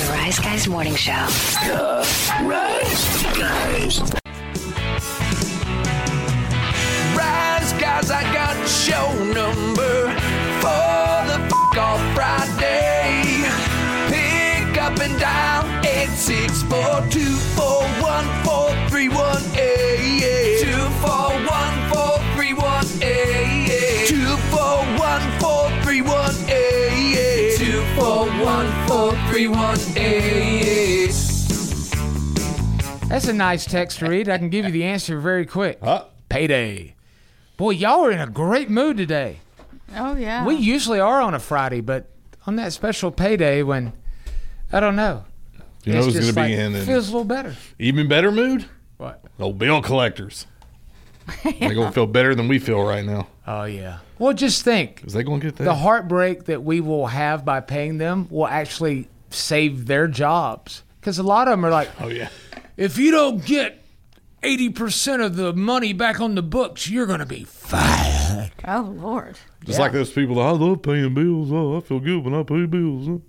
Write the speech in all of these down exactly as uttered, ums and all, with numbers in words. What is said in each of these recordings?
The Rise Guys Morning Show. The Rise Guys. Rise Guys, I got show number for the f*** off Friday. Pick up and dial eight six four, two four one, four three one eight. two four one, four three one eight. two four one, four three one eight. two four one, four three one eight. That's a nice text to read. I can give you the answer very quick. Huh? Payday. Boy, y'all are in a great mood today. Oh, yeah. We usually are on a Friday, but on that special payday when, I don't know. You know it's who's just going to be like, in an feels a little better. even better mood? What? Old bill collectors. They're going to feel better than we feel right now. Oh, yeah. Well, just think. Is they going to get that? The heartbreak that we will have by paying them will actually save their jobs. Because a lot of them are like, oh, yeah. if you don't get eighty percent of the money back on the books, you're going to be fired. Oh, Lord. Just Yeah. like those people that I love paying bills. Oh, I feel good when I pay bills.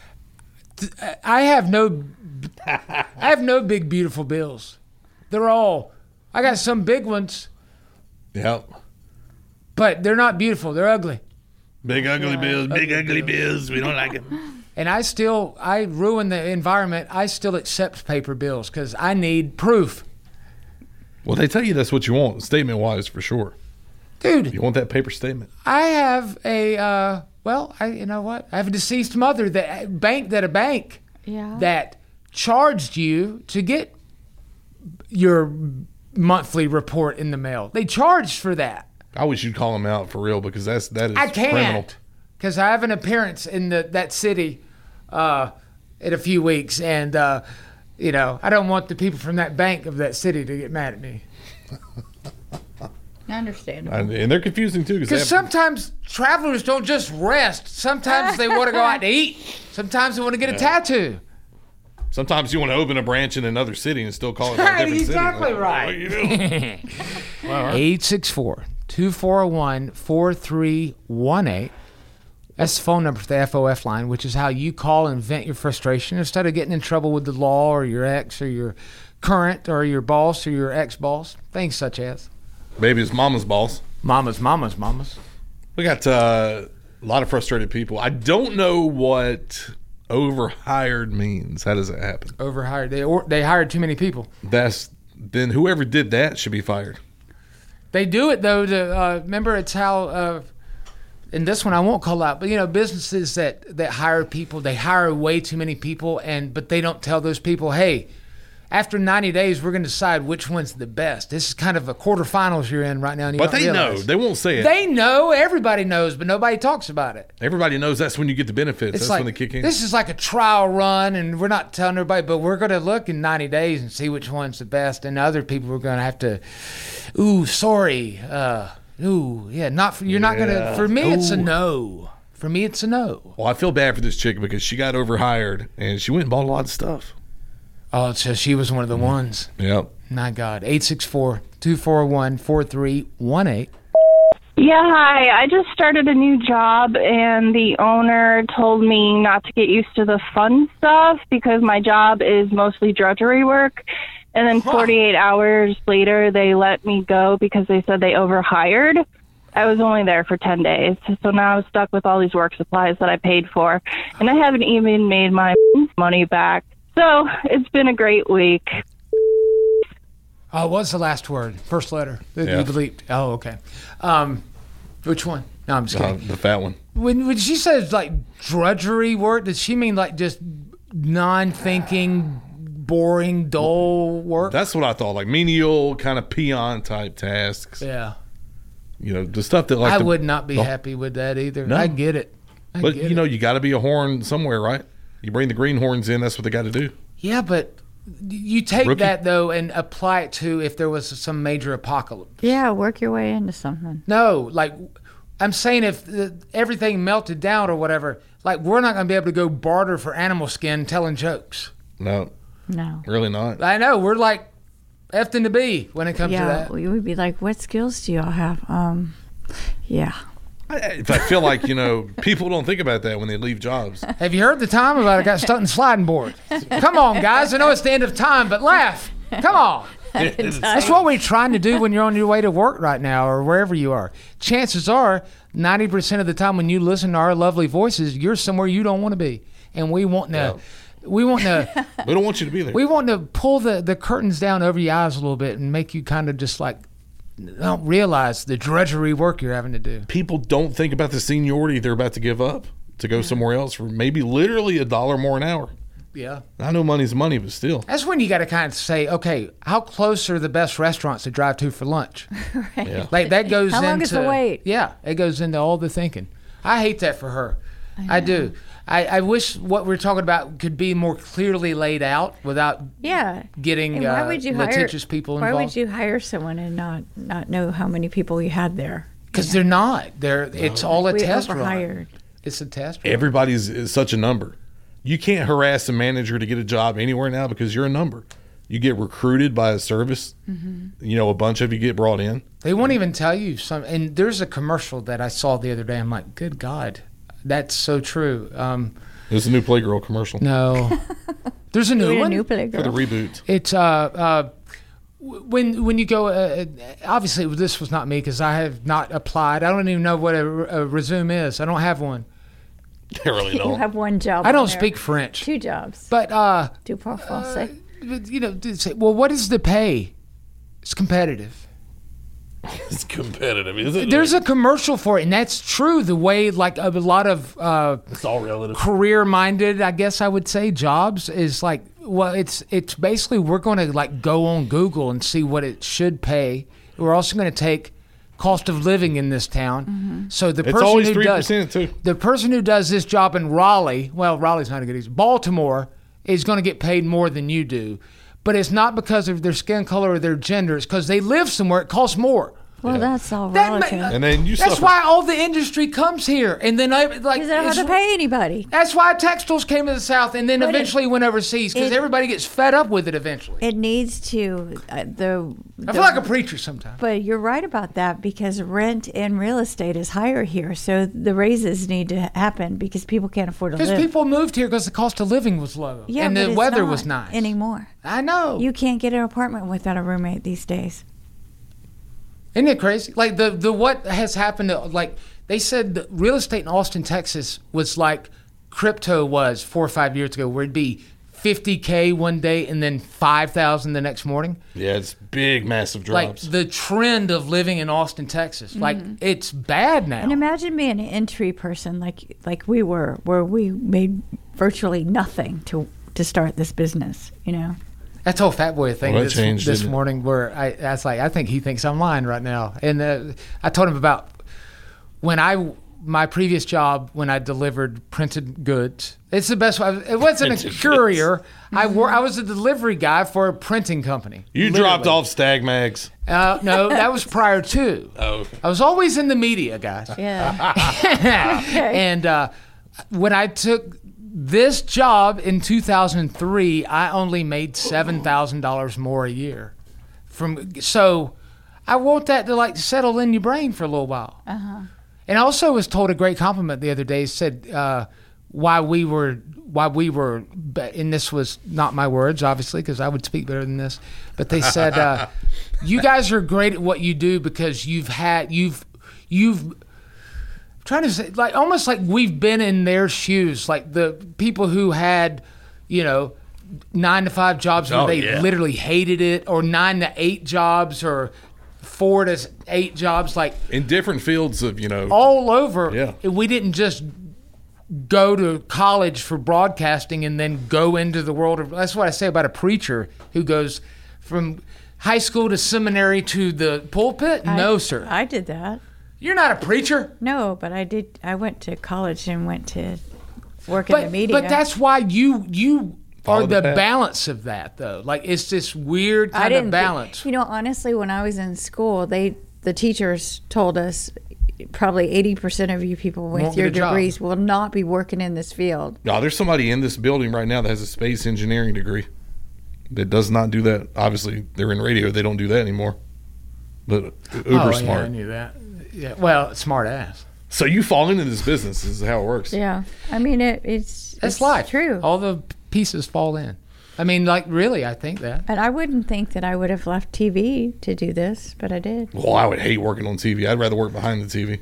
I have no, I have no big, beautiful bills. They're all, I got some big ones, Yep. but they're not beautiful. They're ugly. Big ugly bills, big ugly bills. We don't like them. And I still, I ruin the environment. I still accept paper bills because I need proof. Well, they tell you that's what you want, statement-wise, for sure. Dude, You want that paper statement. I have a, uh, well, I, you know what? I have a deceased mother that banked at a bank Yeah. that charged you to get your monthly report in the mail. They charged for that. I wish you'd call them out for real because that's that is I criminal. can't because I have an appearance in the that city uh, in a few weeks, and uh, you know I don't want the people from that bank of that city to get mad at me. Understandable. And, and they're confusing too because Because sometimes travelers don't just rest. Sometimes they want to go out to eat. Sometimes they want to get a tattoo. sometimes you want to open a branch in another city and still call it a Right, different exactly city. right. What you doing? eight six four, two four one, four three one eight. That's the phone number for the F O F line, which is how you call and vent your frustration instead of getting in trouble with the law or your ex or your current or your boss or your ex-boss. Things such as Baby, it's mama's boss. mamas, mamas, mamas. We got uh, a lot of frustrated people. I don't know what overhired means. How does that happen? Overhired. They or, they hired too many people. That's then whoever did that should be fired. They do it though to uh, remember it's how. Uh, and this one I won't call out, but you know businesses that that hire people, they hire way too many people, and but they don't tell those people, hey, after ninety days we're going to decide which one's the best. This is kind of a quarterfinals you're in right now. And you But don't they know. realize. They won't say it. They know. Everybody knows, but nobody talks about it. Everybody knows that's when you get the benefits. It's That's like when they kick in. this is like a trial run, and we're not telling everybody, but we're going to look in ninety days and see which one's the best, and other people are going to have to. Ooh, sorry. Uh, ooh, yeah, not for, you're not going to. For me, it's a Ooh. no. For me, it's a no. Well, I feel bad for this chick because she got overhired and she went and bought a lot of stuff. Oh, so she was one of the ones. Yep. My God. eight six four, two four one, four three one eight. Yeah, hi. I just started a new job, and the owner told me not to get used to the fun stuff because my job is mostly drudgery work. And then forty-eight hours later, they let me go because they said they overhired. I was only there for ten days, so now I'm stuck with all these work supplies that I paid for, and I haven't even made my money back. So it's been a great week. Oh, what's the last word? First letter. The, Yeah. the delete. Oh, okay. Um, which one? No, I'm just Uh, kidding. the fat one. When, when she says like drudgery work, does she mean like just non-thinking, boring, dull work? That's what I thought. Like menial, kind of peon type tasks. yeah. You know, the stuff that like. I the, would not be the- happy with that either. No. I get it. I But get you know, it. you got to be a horn somewhere, right? You bring the greenhorns in. That's what they got to do. Yeah, but you take Rookie. that though and apply it to if there was some major apocalypse. Yeah, work your way into something. No, like I'm saying, if the, everything melted down or whatever, like we're not going to be able to go barter for animal skin telling jokes. No, No. really not. I know we're like F and the B when it comes to Yeah, that. we would be like, what skills do y'all have? Um, yeah. I I, I feel like, you know, people don't think about that when they leave jobs. Have you heard the time about I got stuck in the sliding board? Come on, guys. I know it's the end of time, but laugh. Come on. That's what we're trying to do when you're on your way to work right now or wherever you are. Chances are, ninety percent of the time when you listen to our lovely voices, you're somewhere you don't want to be. And we want to... Yeah. We want to. We don't want you to be there. We want to pull the, the curtains down over your eyes a little bit and make you kind of just like don't realize the drudgery work you're having to do. People don't think about the seniority they're about to give up to go somewhere else for maybe literally a dollar more an hour. Yeah, I know money's money, but still. That's when you got to kind of say, okay, how close are the best restaurants to drive to for lunch? Right. Yeah. Like that goes How into long is the wait? Yeah, it goes into all the thinking. I hate that for her. I, I do. I, I wish what we're talking about could be more clearly laid out without Yeah. getting And why uh, would you litigious hire, people why involved. would you hire someone and not, not know how many people you had there? Because they're not. They're. It's all a We test run. overhired. It's a test run. Everybody's is such a number. You can't harass a manager to get a job anywhere now because you're a number. You get recruited by a service. Mm-hmm. You know, a bunch of you get brought in. They won't even tell you some. And there's a commercial that I saw the other day. I'm like, good God, that's so true. Um, There's a new Playgirl commercial no, there's a new We're a one. new for the playgirl. reboot. It's uh, uh, w- when when you go. Uh, obviously, this was not me because I have not applied. I don't even know what a, a resume is. I don't have one. They really You don't. have one job. I on don't there. speak French. Two jobs. But uh, Two pour français. but, you know, to say, well, what is the pay? It's competitive. It's competitive, is it? There's a commercial for it, and that's true. The way, like a lot of uh, It's all relative. career-minded, I guess I would say, jobs is like, well, it's it's basically we're going to like go on Google and see what it should pay. We're also going to take cost of living in this town. So the It's person always who three does percent too. the person who does this job in Raleigh, well, Raleigh's not a good example. Baltimore is going to get paid more than you do, but it's not because of their skin color or their gender. It's because they live somewhere. It costs more. Well, that's all That ma- relative. And then you That's suffer. why all the industry comes here, and then I like. Because they don't have it's- to pay anybody. That's why textiles came to the South, and then But it- eventually went overseas because it- everybody gets fed up with it eventually. It needs to. Uh, the, I feel like a preacher sometimes. But you're right about that because rent and real estate is higher here. So the raises need to happen because people can't afford to Because live. people moved here because the cost of living was low, yeah, and but the it's weather not was nice. anymore. I know. You can't get an apartment without a roommate these days. Isn't it crazy? Like the the what has happened to, like they said that real estate in Austin, Texas was like crypto was four or five years ago, where it'd be fifty K one day and then five thousand the next morning. Yeah, it's big, massive Like drops. the trend of living in Austin, Texas. Like it's bad now. And imagine being an entry person like like we were, where we made virtually nothing to to start this business. You know. I told Fat Boy a thing Well, that this, changed, this didn't it? morning where I, I was like, I think he thinks I'm lying right now. And uh, I told him about when I, my previous job, when I delivered printed goods. It's the best way. It wasn't a Printed courier. I wor- I was a delivery guy for a printing company. you literally. dropped off Stag Mags. Uh, no, that was prior to. Oh. I was always in the media, guys. Yeah. And uh, when I took this job in two thousand three, I only made seven thousand dollars more a year. From so, I want that to like settle in your brain for a little while. Uh-huh. And I also was told a great compliment the other day. Said uh, why we were why we were, and this was not my words, obviously, because I would speak better than this. But they said, uh, "You guys are great at what you do because you've had you've you've." Trying to say, like, almost like we've been in their shoes, like the people who had, you know, nine to five jobs where Oh, they yeah. literally hated it, or nine to eight jobs, or four to eight jobs, like In different fields of, you know. all over. Yeah. We didn't just go to college for broadcasting and then go into the world of. That's what I say about a preacher who goes from high school to seminary to the pulpit. no, I, sir, I did that. you're not a preacher. No, but I did. I went to college and went to work in the But media. but that's why you you Follow are the the path. balance of that though. Like it's this weird I kind didn't of thi- balance. you know, honestly, when I was in school, they the teachers told us probably eighty percent of you people with Won't your get a job. degrees will not be working in this field. No, there's somebody in this building right now that has a space engineering degree that does not do that. Obviously, they're in radio. They don't do that anymore. But uber oh, smart. Yeah, I knew that. Yeah, well, smart ass. So you fall into this business. This is how it works. Yeah. I mean, it, it's That's it's life. true. All the pieces fall in. I mean, like, really, I think that. And I wouldn't think that I would have left T V to do this, but I did. Well, I would hate working on T V. I'd rather work behind the T V.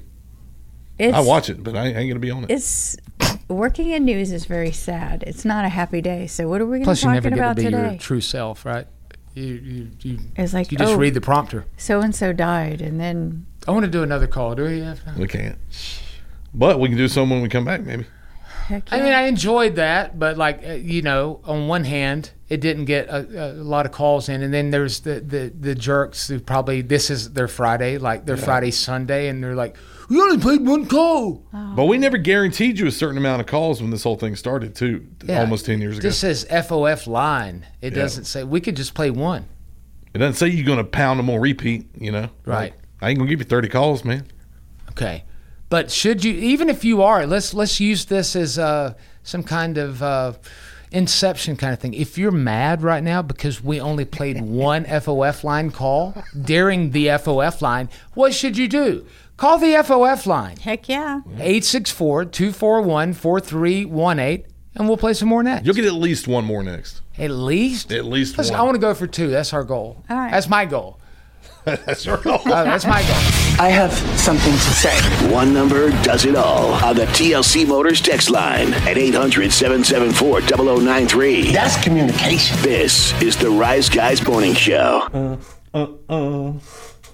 It's, I watch it, but I ain't going to be on it. It's working in news is very sad. It's not a happy day. So what are we going to Plus, be you never talking get to about be today? your true self, right? You you you, It's like, you just oh, read the prompter. so and so died, and then I want to do another call. Do we have time? We can't. But we can do some when we come back, maybe. heck yeah. I mean, I enjoyed that, but like uh, you know, on one hand, it didn't get a, a lot of calls in, and then there's the, the, the jerks who probably this is their Friday, like their Friday Sunday, and they're like, we only played one call. But we never guaranteed you a certain amount of calls when this whole thing started, too, Yeah. almost ten years ago. This says F O F line. It Yeah. doesn't say we could just play one. It doesn't say you're going to pound them on repeat, you know? Right. Like, I ain't going to give you thirty calls, man. Okay, but should you, even if you are, let's let's use this as uh, some kind of uh, inception kind of thing. If you're mad right now because we only played one F O F line call during the F O F line, what should you do? Call the F O F line, heck yeah. eight six four, two four one, four three one eight, and we'll play some more next. You'll get at least one more next. At least? At least Listen, one. I want to go for two. That's our goal. All right. That's my goal. That's your goal. Uh, that's my goal. I have something to say. One number does it all on the T L C Motors text line at eight hundred, seven seven four, zero zero nine three. That's communication. This is the Rise Guys Morning Show. Uh, uh, uh. All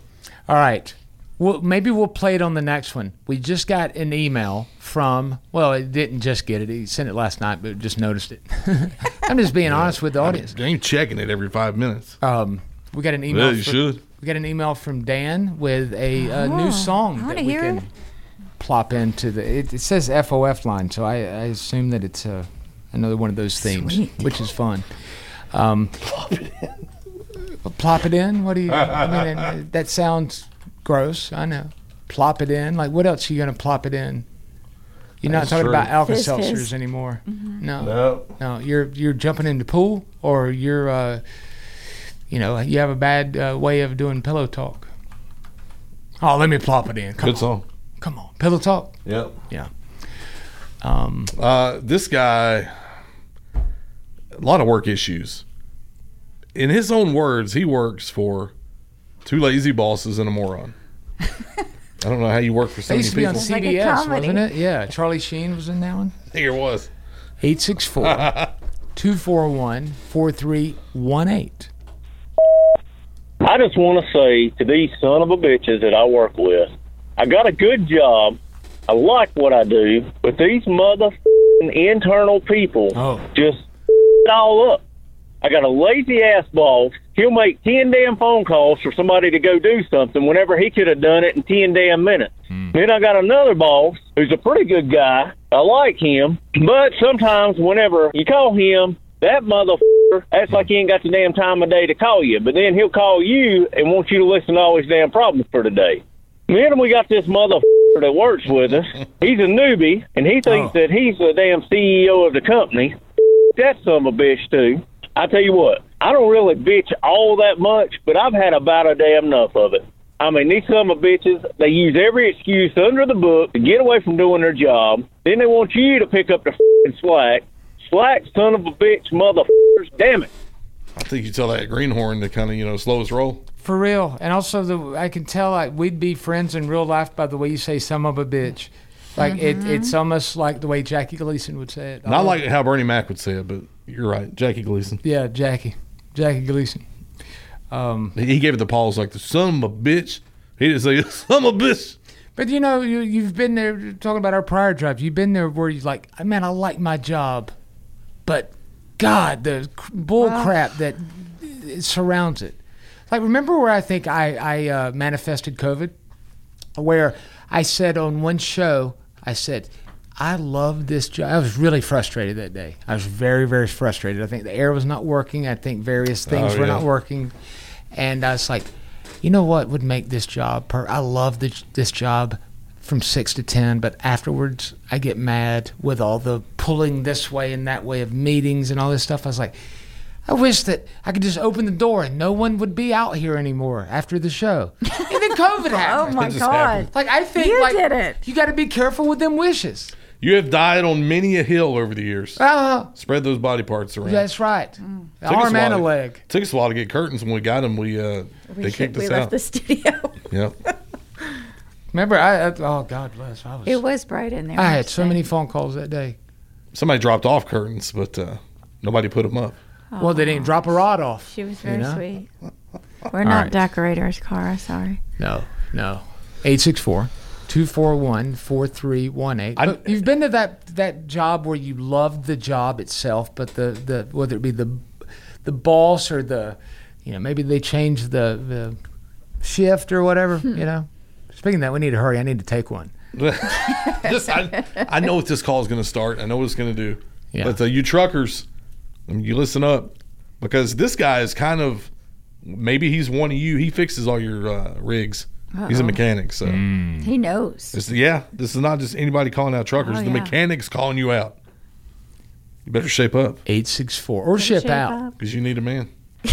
right. Well, maybe we'll play it on the next one. We just got an email from, well, it didn't just get it. He sent it last night, but just noticed it. I'm just being honest with the audience. I ain't checking it every five minutes. Um, we got an email. Yeah, you fr- should. We got an email from Dan with a, uh Oh, new I song wanna that we hear can it. plop into the. It, it says F O F line, so I, I assume that it's uh, another one of those themes, Sweet. which is fun. Um, plop it in. Plop it in. What do you? I mean, uh, that sounds gross. I know. Plop it in. Like, what else are you gonna plop it in? You're not That's talking true. about Alka Fizz, Seltzers fizz. anymore. No. No. No, you're you're jumping in the pool, or you're, uh, you know, you have a bad uh, way of doing pillow talk. Oh, let me plop it in. Come Good on, song. come on, pillow talk. Yep. Yeah. Um, Uh, this guy, a lot of work issues. In his own words, he works for two lazy bosses and a moron. I don't know how you work for so they many used to be on people. like a C B S, comedy. wasn't it? Yeah, Charlie Sheen was in that one. I think it was. eight six four, two four one, four three one eight. I just want to say to these son of a bitches that I work with, I got a good job. I like what I do, but these motherfucking internal people Oh. just it all up. I got a lazy ass boss. He'll make ten damn phone calls for somebody to go do something whenever he could have done it in ten damn minutes. Then I got another boss who's a pretty good guy. I like him, but sometimes whenever you call him, that motherfucker acts like he ain't got the damn time of day to call you. But then he'll call you and want you to listen to all his damn problems for the day. Then we got this motherfucker that works with us. He's a newbie, and he thinks Oh. that he's the damn C E O of the company. That son of a bitch, too. I tell you what, I don't really bitch all that much, but I've had about a damn enough of it. I mean, these son of a bitches, they use every excuse under the book to get away from doing their job. Then they want you to pick up the f***ing slack. Slack, son of a bitch, motherfuckers, damn it. I think you tell that greenhorn to kind of, you know, slow his roll. For real. And also, the I can tell like we'd be friends in real life by the way you say "some of a bitch." Like it, it's almost like the way Jackie Gleason would say it. Not like how Bernie Mac would say it, but you're right. Jackie Gleason. Yeah, Jackie, Jackie Gleason. Um, He gave it the pause like the son of a bitch. He didn't say son of a bitch. but you know, you, you've been there talking about our prior jobs. You've been there where you're like, man, I like my job, but God, the c- bull crap that it surrounds it. Like, remember where I think I, I uh, manifested COVID? Where I said on one show, I said, I love this job. I was really frustrated that day. I was very, very frustrated. I think the air was not working. I think various things Oh, were yeah. not working. And I was like, you know what would make this job? Per- I love this, this job from six to ten, but afterwards I get mad with all the pulling this way and that way of meetings and all this stuff. I was like, I wish that I could just open the door and no one would be out here anymore after the show. And then COVID Oh happened. my just God! happened. Like I think You like did it. you got to be careful with them wishes. You have died on many a hill over the years. Uh, Spread those body parts around. that's right. Mm. The Took us arm a and a while to- leg. Took us a while to get curtains. When we got them, we uh, We, they should- kicked we us left out. the studio. Yep. Remember, I, I oh God bless. I was. It was bright in there. I have had to so say. many phone calls that day. Somebody dropped off curtains, but uh, nobody put them up. Well, they didn't drop a rod off. She was you very know? sweet. We're not right. decorators, Cara. Sorry. No, no. eight six four, two four one, four three one eight. I- But you've been to that that job where you loved the job itself, but the, the whether it be the the boss or the, you know, maybe they changed the, the shift or whatever, you know. Speaking of that, we need to hurry. I need to take one. This, I, I know what this call is going to start. I know what it's going to do. Yeah. But uh, you truckers, I mean, you listen up, because this guy is kind of, maybe he's one of you. He fixes all your uh, rigs. He's a mechanic, so He knows. it's, yeah, this is not just anybody calling out truckers. Oh, the yeah. mechanic's calling you out. You better shape up eight six four or ship Shape out. up. because you need a man.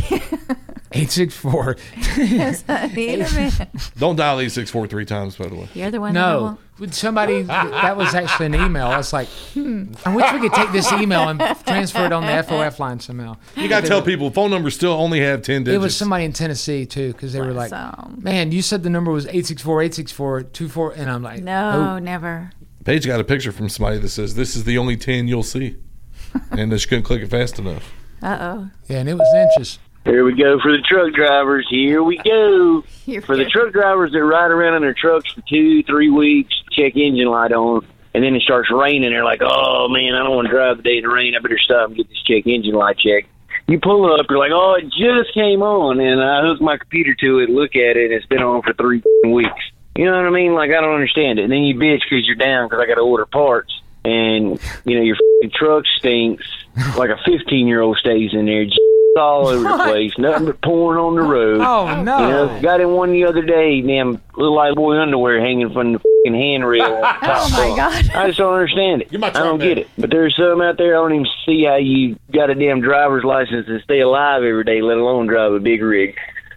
eight six four. Yes, I need a man. Don't dial eight six four three times, by the way. You're the one. That No, won't. with somebody that was actually an email. I was like, hmm, I wish we could take this email and transfer it on the F O F line somehow. You got to tell people phone numbers still only have ten digits. It was somebody in Tennessee too, because they were like, Awesome. "Man, you said the number was eight six four eight six four two four," and I'm like, No, "Oh, never. Paige got a picture from somebody that says, "This is the only ten you'll see," and they couldn't click it fast enough. Uh oh. yeah," and it was inches. Here we go for the truck drivers. Here we go. For the truck drivers that ride around in their trucks for two, three weeks, check engine light on, and then it starts raining. They're like, oh, man, I don't want to drive the day in the rain. I better stop and get this check engine light checked. You pull up, you're like, oh, it just came on, and I hook my computer to it, look at it, and it's been on for three weeks. You know what I mean? Like, I don't understand it. And then you bitch because you're down because I got to order parts, and, you know, your f***ing truck stinks like a fifteen-year-old stays in there, all over the place, nothing but pouring on the road. Oh You no! know, got in one the other day, damn little light boy underwear hanging from the fucking handrail. On the top Oh my bunk. God. I just don't understand it. Get my I don't truck get back. it. But there's some out there I don't even see how you got a damn driver's license and stay alive every day, let alone drive a big rig.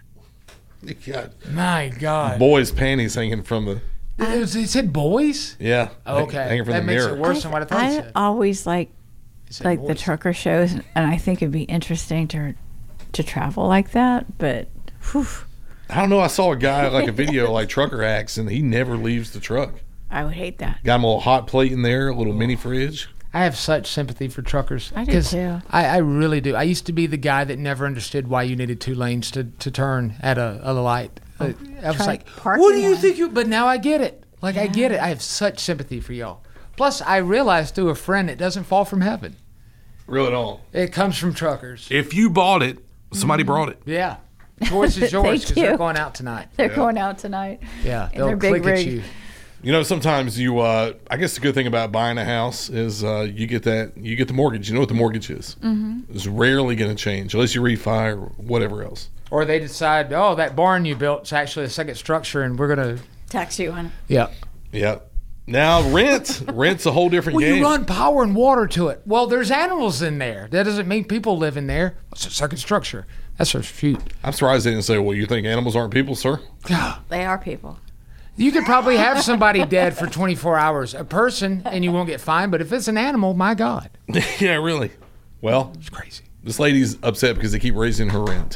God. My God! Boys' panties hanging from the It, was, it said boys. yeah. Okay, hanging from that the makes mirror. it worse than what I thought it I said. always like It said like the boys. trucker shows, and I think it'd be interesting to to travel like that. But whew, I don't know. I saw a guy like a video like trucker acts, and he never leaves the truck. I would hate that. Got him a little hot plate in there, a little mini fridge. I have such sympathy for truckers. I do 'cause too. I, I really do. I used to be the guy that never understood why you needed two lanes to, to turn at a, a light. I was try like, parking what do you one. think you? But now I get it. Like I get it. I have such sympathy for y'all. Plus, I realized through a friend it doesn't fall from heaven. Really don't. It comes from truckers. If you bought it, somebody brought it. Yeah. Choice is yours Thank because they're you. going out tonight. They're going out tonight. Yeah. In They'll their big click at rig. you. You know, sometimes you. Uh, I guess the good thing about buying a house is uh, you get that you get the mortgage. You know what the mortgage is. Mm-hmm. It's rarely going to change unless you refi or whatever else. Or they decide, oh, that barn you built is actually a second structure and we're going to. Tax you on it. Yeah. Yeah. Now rent, rent's a whole different Well, game. you run power and water to it. Well, there's animals in there. That doesn't mean people live in there. It's a second structure. That's a shoot. I'm surprised they didn't say, "Well, you think animals aren't people, sir?" They are people. You could probably have somebody dead for twenty-four hours, a person, and you won't get fined. But if it's an animal, my God, Yeah, really. Well, it's crazy. this lady's upset because they keep raising her rent.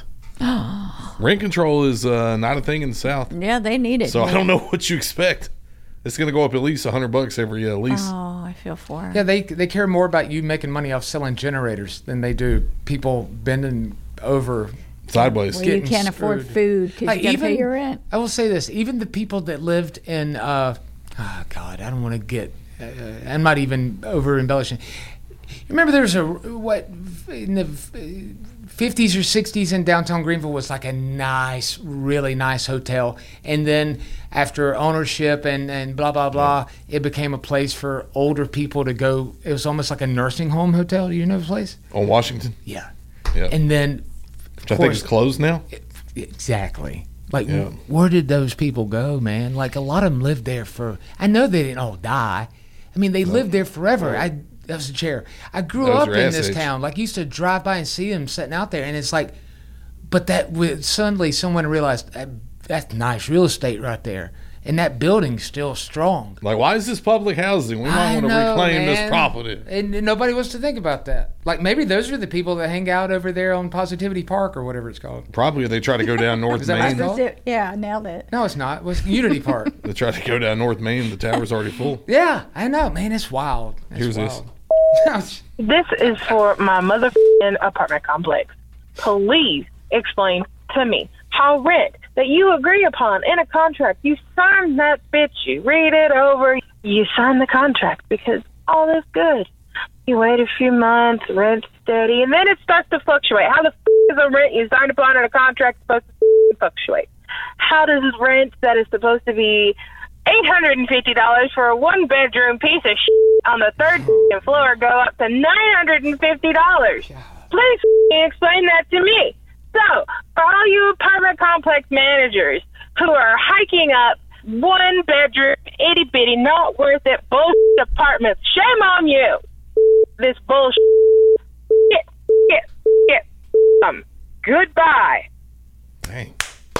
Rent control is uh, not a thing in the South, Yeah, they need it. so I don't know what you expect. It's going to go up at least a hundred bucks every uh, lease. Oh, I feel for her. Yeah, they they care more about you making money off selling generators than they do people bending over. Sideways. Well, you getting can't afford screwed. food because Like, you got to pay even- your rent. I will say this: even the people that lived in, uh, oh God, I don't want to get. Uh, I'm not even over embellishing. Remember, there was a what in the fifties or sixties in downtown Greenville was like a nice, really nice hotel, and then after ownership and and blah blah blah, it became a place for older people to go. It was almost like a nursing home hotel. Do you know the place? On Washington, Yeah. yeah, And then, which I think is closed now. exactly. Like, Yeah. where did those people go, man? Like, a lot of them lived there for. I know they didn't all die. I mean, they lived there forever. I that was a chair. I grew That was up your in ass this age. town. Like, used to drive by and see them sitting out there, and it's like, but that with suddenly someone realized that, that's nice real estate right there, and that building's still strong. Like, why is this public housing? We might I want to know, reclaim this man. property. And nobody wants to think about that. Like, maybe those are the people that hang out over there on Positivity Park or whatever it's called. Probably they try to go down North Is that what it's Main. called? That's it. Yeah, I nailed it. No, it's not. It was Unity Park. They try to go down North Main. The tower's already full. Yeah, I know, man. It's wild. It's Here's this. wild. This is for my motherfucking apartment complex. Please explain to me how rent that you agree upon in a contract, you sign that bitch, you read it over, you sign the contract because all is good. You wait a few months, rent's steady, and then it starts to fluctuate. How the f*** is a rent you signed upon in a contract supposed to f- fluctuate? How does rent that is supposed to be eight hundred fifty dollars for a one-bedroom piece of shit on the third floor go up to nine hundred fifty dollars? Please explain that to me. So, for all you apartment complex managers who are hiking up one-bedroom, itty-bitty, not worth it bullshit apartments, shame on you. This bullshit. Get, get, get. Um, goodbye. Dang.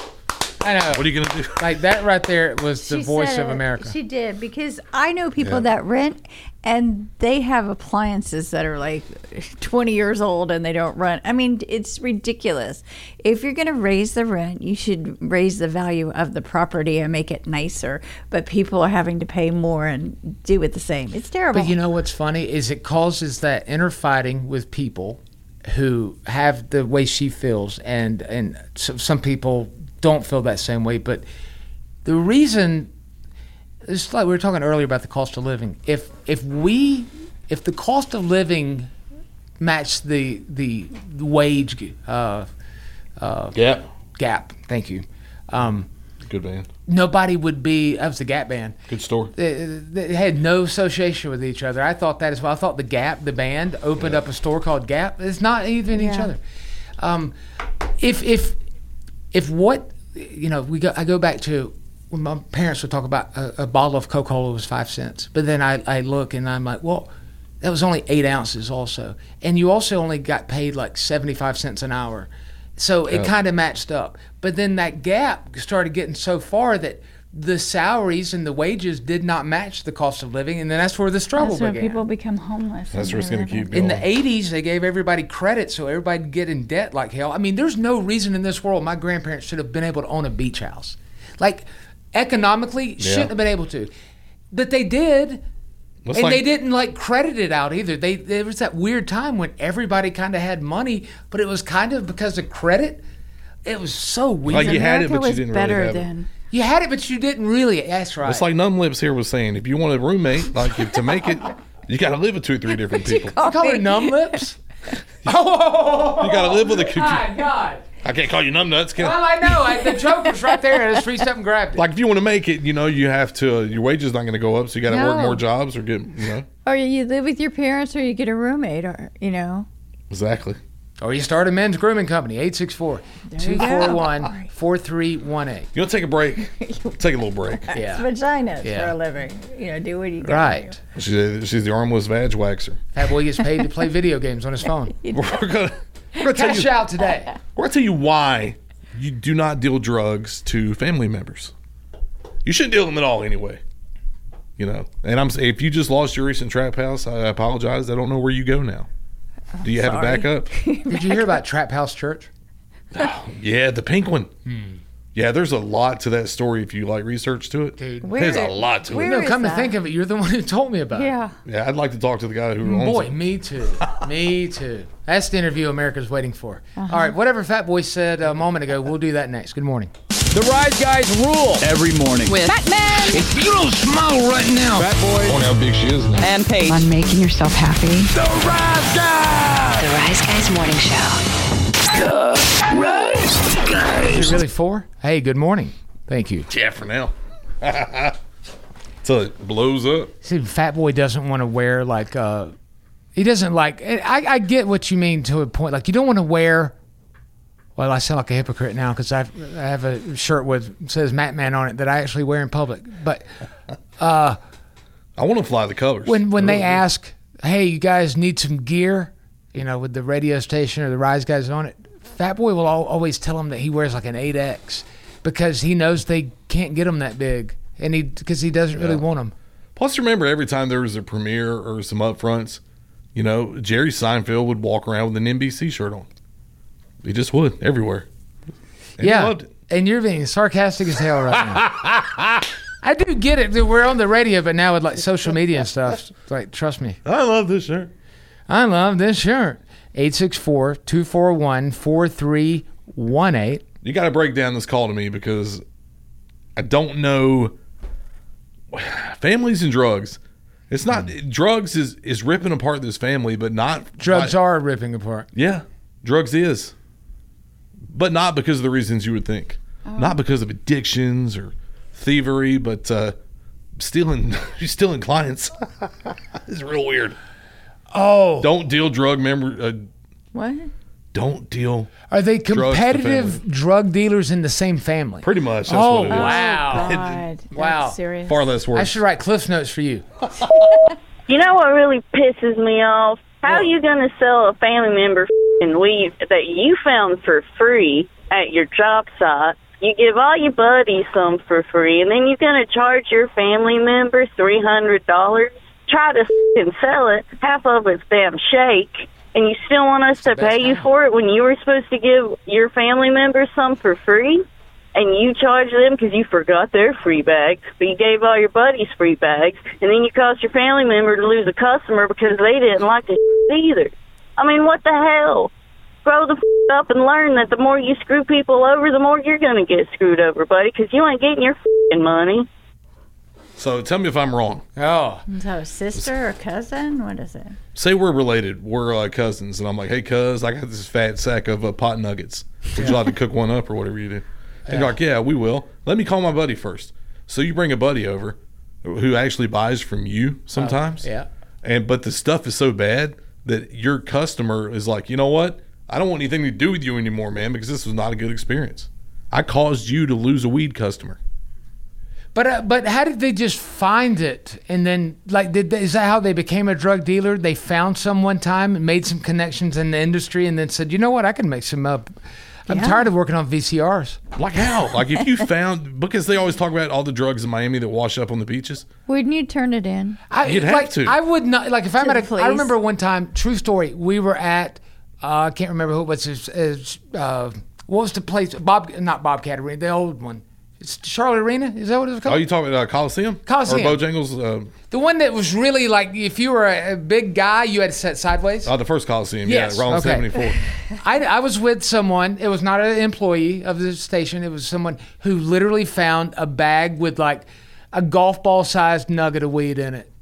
I know. What are you going to do? Like, that right there was the She voice said of it. America. She did, because I know people Yeah. that rent and they have appliances that are like twenty years old and they don't run. I mean, it's ridiculous. If you're going to raise the rent, you should raise the value of the property and make it nicer. But people are having to pay more and do it the same. It's terrible. But you know what's funny is it causes that inner fighting with people who have the way she feels, and and so, some people don't feel that same way. But the reason, it's like we were talking earlier about the cost of living. If if we if the cost of living matched the the wage uh, uh, Yeah. gap, thank you. Um, Good band. nobody would be. That was the Gap Band. Good store. They, they had no association with each other. I thought that as well. I thought the Gap, the band, opened Yeah. up a store called Gap. It's not even each Yeah. other. Um, if if if what you know, we go. I go back to when my parents would talk about a, a bottle of Coca-Cola was five cents, but then I, I look and I'm like, well, that was only eight ounces also, and you also only got paid like seventy-five cents an hour. So it Yeah. kind of matched up. But then that gap started getting so far that the salaries and the wages did not match the cost of living, and then that's where the struggle That's where began. people become homeless. That's and where it's they going to live keep in- going. In the eighties, they gave everybody credit so everybody'd get in debt like hell. I mean, there's no reason in this world my grandparents should have been able to own a beach house. Like, economically, shouldn't have been able to. But they did. It's and like- they didn't like credit it out either. They there was that weird time when everybody kind of had money, but it was kind of because of credit. It was so weird. Like you had it, America but you was didn't better really have it. then. You had it, but you didn't really. That's right. It's like Numb Lips here was saying, if you want a roommate, like if to make it, you got to live with two or three different people. you call her numb lips. Oh, You got to live with a. my God. I can't call you numb nuts. Can Well, I? I know. I, the joke was right there. I just reached up and grabbed it. Like if you want to make it, you know, you have to. Uh, your wages not going to go up, so you got to work No. more jobs or get, you know, Or you live with your parents, or you get a roommate, or you know. exactly. Or you start a men's grooming company, eight six four, two four one, four three one eight. You want to take a break? Take a little break. Yeah. Vaginas Yeah. for a living. You know, do what you got. Right. She's, she's the armless vag waxer. That boy gets paid to play video games on his phone. We're gonna, we're gonna tell Cash you. out today. We're gonna tell you why you do not deal drugs to family members. You shouldn't deal them at all anyway. You know, and I'm if you just lost your recent trap house, I apologize. I don't know where you go now. Do you have a Sorry. backup? Did you hear about Trap House Church? Yeah, the pink one. Yeah, there's a lot to that story if you like research to it. Dude. Where There's a is- lot to where it. No, is come to that? think of it, you're the one who told me about it. Yeah. Yeah, I'd like to talk to the guy who owns Boy, it. me too. Me too. That's the interview America's waiting for. All right, whatever Fat Boy said a moment ago, we'll do that next. Good morning. The Rise Guys rule Every morning. With Batman If you don't smile right now, Fat boy. I wonder how big she is now. and Paige. On making yourself happy. the Rise Guys. The Rise Guys Morning Show. Rise Guys. Is it really four? Hey, good morning. Thank you. Yeah, for now. Till it blows up. See, Fat Boy doesn't want to wear like, uh, he doesn't like, I, I get what you mean to a point. Like, you don't want to wear, well, I sound like a hypocrite now because I have a shirt with, says Matt Man on it that I actually wear in public. But I want to fly the covers. when when they ask hey, you guys need some gear, you know, with the radio station or the Rise Guys on it, Fat Boy will al- always tell him that he wears like an eight X because he knows they can't get him that big, and he because he doesn't really Yeah. want them. Plus, remember, every time there was a premiere or some upfronts, you know, Jerry Seinfeld would walk around with an N B C shirt on. He just would, everywhere. And yeah, he loved it. And you're being sarcastic as hell right now. I do get it. We're on the radio, but now with like social media and stuff, like, trust me. I love this shirt. I love this shirt. eight six four, two four one, four three one eight. You got to break down this call to me because I don't know. Families and drugs. It's not drugs is is ripping apart this family, but not Drugs not, are ripping apart. Yeah, drugs is, but not because of the reasons you would think. Oh. Not because of addictions or thievery, but uh, stealing. She's stealing clients. It's real weird. Oh, Don't deal drug member. Uh, What? don't deal. are they Drugs to competitive family. drug dealers in the same family? Pretty much. That's Oh, what it is. wow. Oh, God. Wow. That's serious. Far less work. I should write Cliff's Notes for you. You know what really pisses me off? How are you going to sell a family member f***ing weed that you found for free at your job site? You give all your buddies some for free, and then you're going to charge your family member three hundred dollars? Try to f***ing sell it. Half of it's damn shake, and you still want us to pay you for it when you were supposed to give your family members some for free? And you charge them because you forgot their free bag, but you gave all your buddies free bags, and then you caused your family member to lose a customer because they didn't like the shit either. I mean, what the hell? Grow the f- up and learn that the more you screw people over, the more you're going to get screwed over, buddy, because you ain't getting your f***ing money. So tell me if I'm wrong. Oh. So, sister or cousin? What is it? Say we're related. We're uh, cousins, and I'm like, hey, cuz, I got this fat sack of uh, pot nuggets. Would you like to cook one up or whatever you do? And you're like, yeah, we will. Let me call my buddy first. So you bring a buddy over who actually buys from you sometimes. Uh, yeah. And but the stuff is so bad that your customer is like, you know what? I don't want anything to do with you anymore, man, because this was not a good experience. I caused you to lose a weed customer. But uh, but how did they just find it? And then, like, did they, is that how they became a drug dealer? They found some one time and made some connections in the industry and then said, you know what? I can make some up. I'm Yeah. tired of working on V C Rs. Like how? Like if you found, because they always talk about all the drugs in Miami that wash up on the beaches. Wouldn't you turn it in? I, You'd have like, to. I would not, like, if I'm To at a, the police. I remember one time, true story, we were at, uh, I can't remember who it was, it was, uh, what was the place? Bob, not Bobcat Arena, the old one. It's Charlotte Arena? Is that what it was called? Oh, you talking about uh, Coliseum? Coliseum. Or Bojangles? Uh, The one that was really like, if you were a, a big guy, you had to sit sideways. oh, the first Coliseum. Yes, Yeah, Rollins okay. seventy-four. I, I was with someone. It was not an employee of the station. It was someone who literally found a bag with like a golf ball sized nugget of weed in it.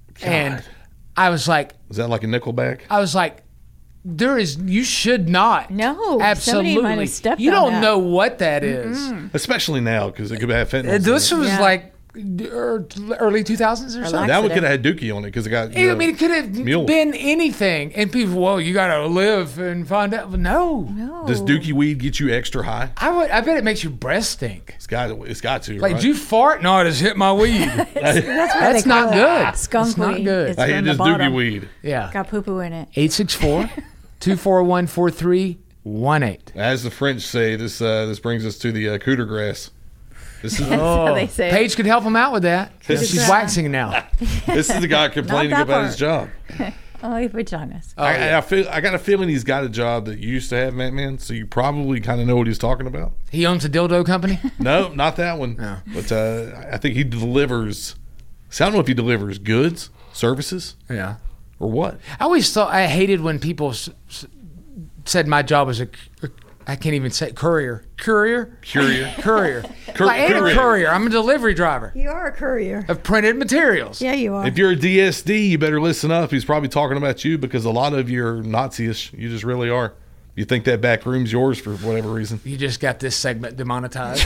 And I was like, Is that like a Nickelback? I was like, there is, you should not. No, Absolutely. somebody might have stepped you on don't that. know what that is. Especially now, because it could have fentanyl. in This it. was Yeah. like er, early two thousands or something. That one accident. could have had Dookie on it because it got. I You know, mean, it could have mule. been anything. And people, well, you got to live and find out. No. No. Does Dookie weed get you extra high? I would. I bet it makes your breath stink. It's got. It's got to. Like, right? did you fart? No, I just hit my weed. That's, why That's they call not it good. Skunk It's not weed. good. It's I hit from the this bottom. Dookie weed. Yeah. Got poo poo in it. eight six four, two four one, four three one eight. As the French say, this uh, this brings us to the uh, coup de grace. This is That's how they say it. Paige could help him out with that. This She's is- waxing now. this is the guy complaining that about his part. job. Oh, vaginas. I, I feel I got a feeling he's got a job that you used to have, Matt Man. So you probably kind of know what he's talking about. He owns a dildo company. No, not that one. No. But uh, I think he delivers. So I don't know if he delivers goods, services, Yeah. or what. I always thought I hated when people s- s- said my job was a. I can't even say courier. Courier. Courier. Courier. Cur- I ain't courier. a courier. I'm a delivery driver You are a courier. of printed materials. Yeah, you are. If you're a D S D, you better listen up. He's probably talking about you because a lot of you are Nazi-ish. You just really are. You think that back room's yours for whatever reason. You just got this segment demonetized.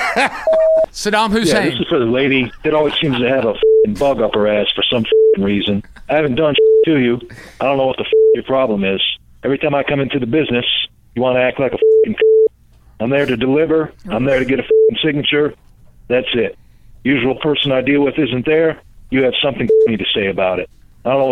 Saddam Yeah, Hussein. this is for the lady that always seems to have a f***ing bug up her ass for some f***ing reason. I haven't done shit to you. I don't know what the f*** your problem is. Every time I come into the business, you want to act like a f***ing I'm there to deliver. I'm there to get a f***ing signature. That's it. Usual person I deal with isn't there. You have something to say about it. I don't know what the f***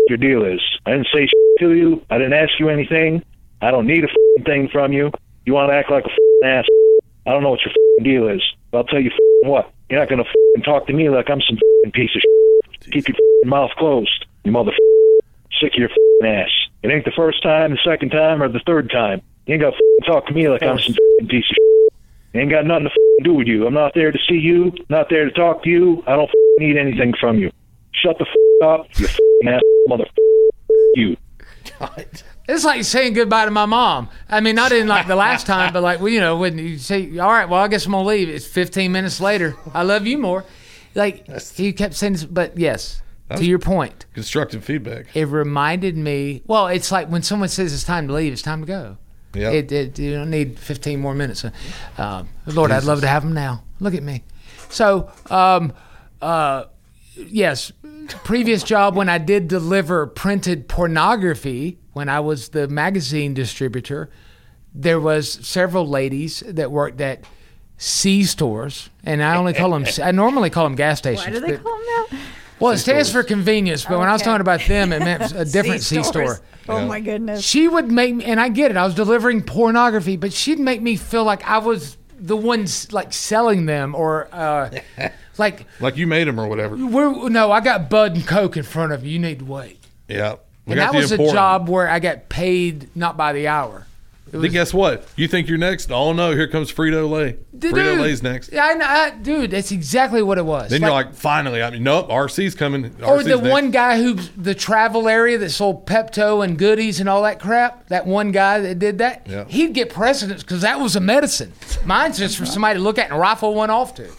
your deal is. I didn't say shit to you. I didn't ask you anything. I don't need a f***ing thing from you. You want to act like a f***ing ass. I don't know what your f***ing deal is. But I'll tell you f***ing what. You're not going to f***ing talk to me like I'm some f***ing piece of shit. Keep your f***ing mouth closed, you mother f***ing. Sick of your f***ing ass. It ain't the first time, the second time, or the third time. You ain't got to f***ing talk to me like I'm some f***ing piece of shit. It ain't got nothing to f***ing do with you. I'm not there to see you. Not there to talk to you. I don't f***ing need anything from you. Shut the f*** up, you f***ing ass mother f***. You. God. It's like saying goodbye to my mom. I mean, not in like the last time, but like, well, you know, when you say, all right, well, I guess I'm going to leave. It's fifteen minutes later. I love you more. Like, he kept saying this, but yes, to your point. Constructive feedback. It reminded me, well, it's like when someone says it's time to leave, it's time to go. Yeah. It, it, you don't need fifteen more minutes. Uh, Lord, Jesus. I'd love to have them now. Look at me. So, um, uh, yes, previous job when I did deliver printed pornography, when I was the magazine distributor, there was several ladies that worked at C stores, and I only call them, I normally call them gas stations. Why do they but, call them that? Well, it stands for convenience, but okay. when I was talking about them, it meant a different C, C store. Oh, yeah. My goodness. She would make me, and I get it, I was delivering pornography, but she'd make me feel like I was the ones like selling them or uh, like... Like you made them or whatever. We're, no, I got Bud and Coke in front of you. You need to wait. Yeah. We and that was important. A job where I got paid not by the hour. Was, then guess what? You think you're next? Oh no, here comes Frito-Lay. Frito-Lay's next. Yeah, I, I, dude, that's exactly what it was. Then like, you're like, finally, I mean, nope, R C's coming. R C's or the next. one guy who, the travel area that sold Pepto and goodies and all that crap, that one guy that did that, yeah. he'd get precedence because that was a medicine. Mine's just for somebody to look at and rifle one off to.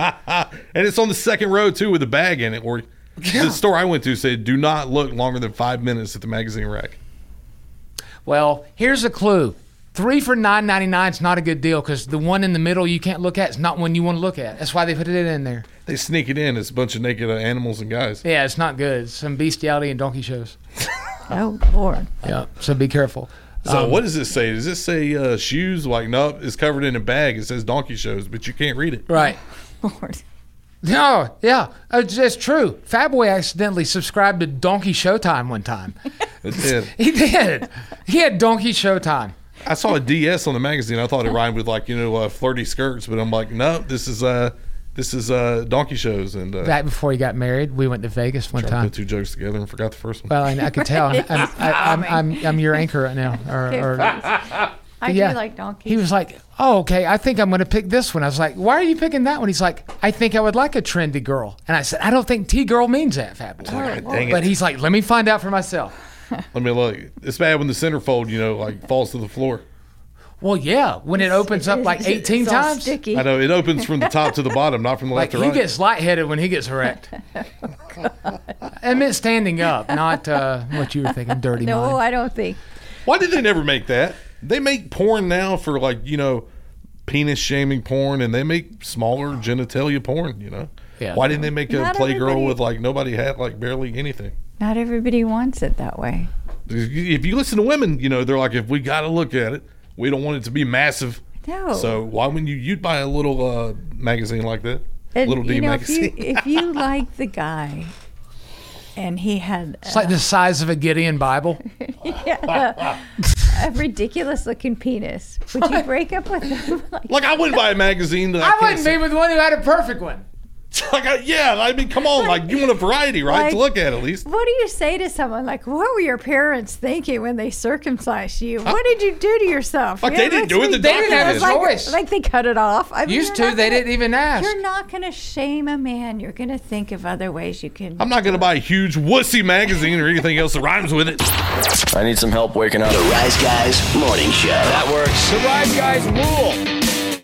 And it's on the second row, too, with a bag in it. Where yeah. The store I went to said, do not look longer than five minutes at the magazine rack. Well, here's a clue. Three for nine ninety-nine is not a good deal because the one in the middle you can't look at is not one you want to look at. That's why they put it in there. They sneak it in. It's a bunch of naked animals and guys. Yeah, it's not good. It's some bestiality and donkey shows. Oh, Lord. Yeah, so be careful. So um, what does this say? Does this say uh, shoes? Like, no, it's covered in a bag. It says donkey shows, but you can't read it. Right. Lord. No, yeah, it's, it's true. Fat Boy accidentally subscribed to Donkey Showtime one time. It did. He did. He had Donkey Showtime. I saw a D S on the magazine. I thought it rhymed with like, you know, uh, flirty skirts, but I'm like, no, this is uh, this is uh, donkey shows. And uh, back before he got married, we went to Vegas one time. Put two jokes together and forgot the first one. Well, I, I could tell. I'm, I'm, I'm, I'm, I'm your anchor right now. Or, okay, or, I yeah, do like donkeys. He was like, oh, okay, I think I'm going to pick this one. I was like, why are you picking that one? He's like, I think I would like a trendy girl. And I said, I don't think T-girl means that, Fat Boy. Like, oh, dang but it. he's like, let me find out for myself. Let me look. It's bad when the centerfold, you know, like falls to the floor. Well, yeah, when it opens up like eighteen it's all times. Sticky. I know, it opens from the top to the bottom, not from the Like left to he right. gets lightheaded when he gets erect. Oh, I meant standing up, not uh, what you were thinking, dirty no, mind. I don't think. Why did they never make that? They make porn now for like, you know, penis shaming porn, and they make smaller genitalia porn, you know? Yeah. Why didn't they make a Not Playgirl everybody- with like nobody had like barely anything? Not everybody wants it that way. If you listen to women, you know, they're like, if we got to look at it, we don't want it to be massive. No. So why wouldn't you, you'd buy a little uh, magazine like that? And, Little D you know, magazine. If you, if you like the guy and he had It's like the size of a Gideon Bible. yeah, a ridiculous looking penis, would you break up with him? Like, Like, I wouldn't buy a magazine that I, I can't wouldn't see. be with one who had a perfect one. Like, I, yeah, I mean, come on. Like, you want a variety, right? Like, to look at at least. what do you say to someone like, what were your parents thinking when they circumcised you? What did you do to yourself? Like, Yeah, they didn't let's do it, be the doctor ridiculous. did. Like, Choice. like they cut it off. I mean, Used you're to, not they gonna- didn't even ask. You're not going to shame a man. You're going to think of other ways you can. I'm not going to buy a huge wussy magazine or anything else that rhymes with it. I need some help waking up. The Rise Guys Morning Show. That works. The Rise Guys rule.